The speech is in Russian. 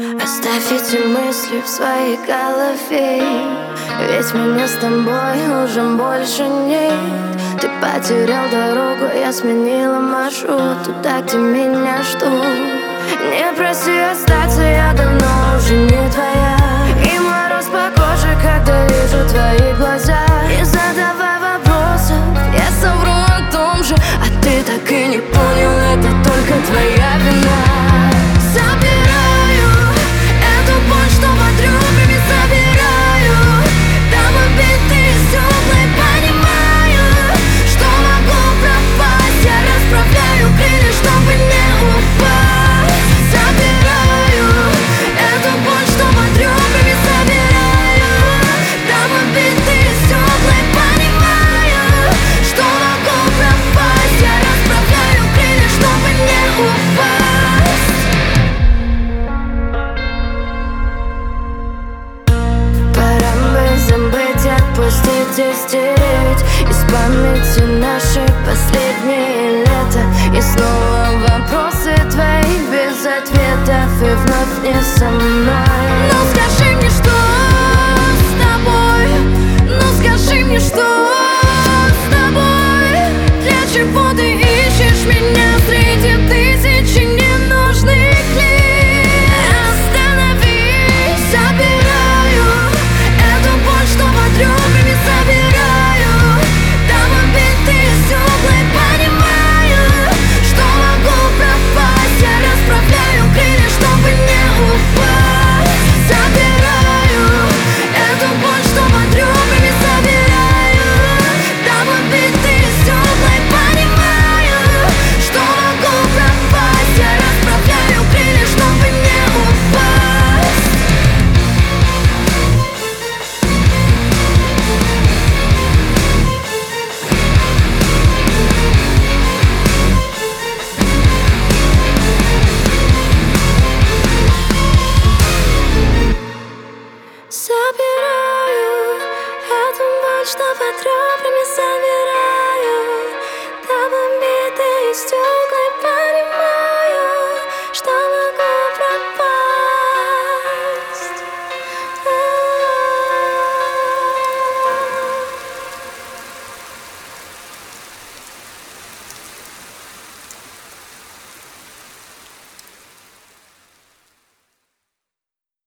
Оставь эти мысли в своей голове, ведь меня с тобой уже больше нет. Ты потерял дорогу, я сменила маршрут туда, где меня ждут. Не проси остаться, я давно уже не твоя. И мороз по коже, когда вижу твои глаза. Не задавай вопросов, я совру о том же, а ты так и не понял, это только твоя вина. Забираю эту боль, что под ребрами забираю. Там убитые стекла, понимаю, что могу пропасть. Я расправляю крылья, чтобы не упасть. Забираю эту боль, что под ребрами забираю. Там убитые стекла, понимаю, что могу пропасть. Я расправляю крылья, чтобы не упасть. Отпустить и стереть из памяти наши последние лета. И снова вопросы твои без ответов, и вновь не со мной. Ну скажи мне, что с тобой? Ну скажи мне, что